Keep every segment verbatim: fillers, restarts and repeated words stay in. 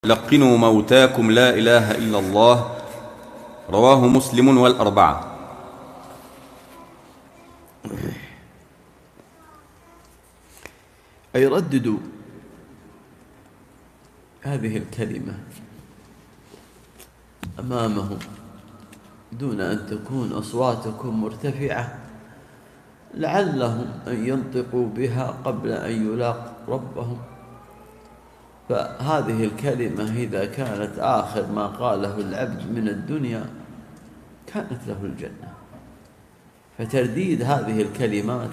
لقنوا موتاكم لا إله إلا الله. رواه مسلم والأربعة. أي رددوا هذه الكلمة أمامهم دون أن تكون أصواتكم مرتفعة، لعلهم أن ينطقوا بها قبل أن يلاقوا ربهم. فهذه الكلمة إذا كانت آخر ما قاله العبد من الدنيا كانت له الجنة. فترديد هذه الكلمات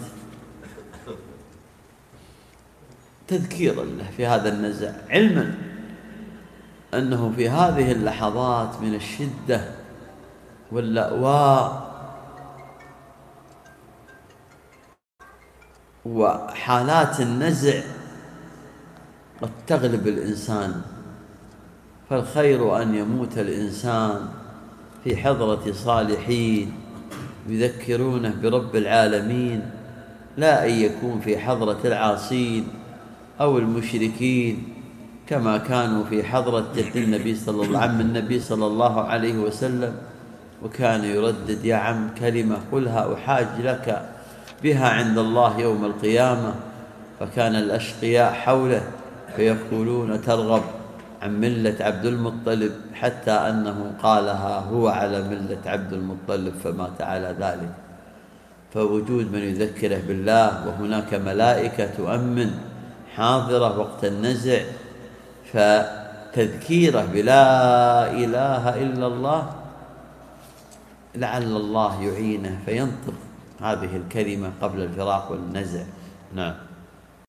تذكيرا له في هذا النزع، علما أنه في هذه اللحظات من الشدة واللأواء وحالات النزع قد تغلب الإنسان، فالخير أن يموت الإنسان في حضرة صالحين يذكرونه برب العالمين، لا أن يكون في حضرة العاصين أو المشركين كما كانوا في حضرة جد النبي صلى الله عم النبي صلى الله عليه وسلم، وكان يردد: يا عم كلمة قلها أحاج لك بها عند الله يوم القيامة. فكان الأشقياء حوله فيقولون: ترغب عن ملة عبد المطلب، حتى أنه قالها هو على ملة عبد المطلب فمات على ذلك. فوجود من يذكره بالله وهناك ملائكة تؤمن حاضرة وقت النزع، فتذكيره بلا إله إلا الله لعل الله يعينه فينطق هذه الكلمة قبل الفراق والنزع. نعم.